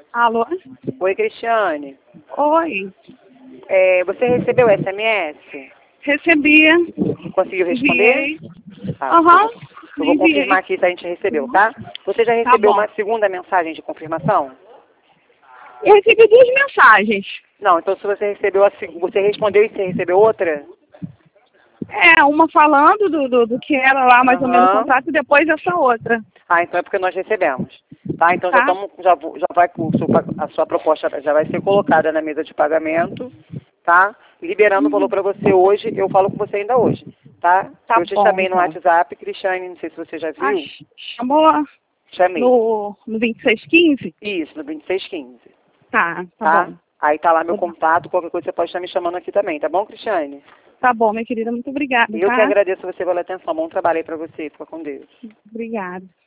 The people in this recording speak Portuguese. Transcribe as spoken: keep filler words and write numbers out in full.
Alô? Oi, Cristiane. Oi. É, você recebeu S M S? Recebia. Conseguiu responder? Enviei. Tá. Aham. Eu vou Enviei. confirmar aqui se a gente recebeu, tá? Você já Tá recebeu bom. uma segunda mensagem de confirmação? Eu recebi duas mensagens. Não, então se você recebeu a segunda, você respondeu e você recebeu outra? É, uma falando do, do, do que era lá mais ou menos o Aham. contrato e depois essa outra. Ah, então é porque nós recebemos. Tá? Então já, Tá? tamo, já, vou- já vai o seu pa- a sua proposta já vai ser colocada na mesa de pagamento, tá? Liberando o valor para você hoje, eu falo com você ainda hoje, tá? Tá Eu te bom, chamei no então. WhatsApp, Cristiane, não sei se você já Ah, viu. ch- chamou Chamei. no, no vinte e seis quinze? Isso, no vinte e seis quinze, Tá, tá tá? bom. Aí tá lá meu Vou- contato, qualquer coisa você pode estar me chamando aqui também, tá bom, Cristiane? Tá bom, minha querida. Muito obrigada, E eu que tá? agradeço você pela atenção. Bom trabalho aí pra você. Fica com Deus. Obrigada.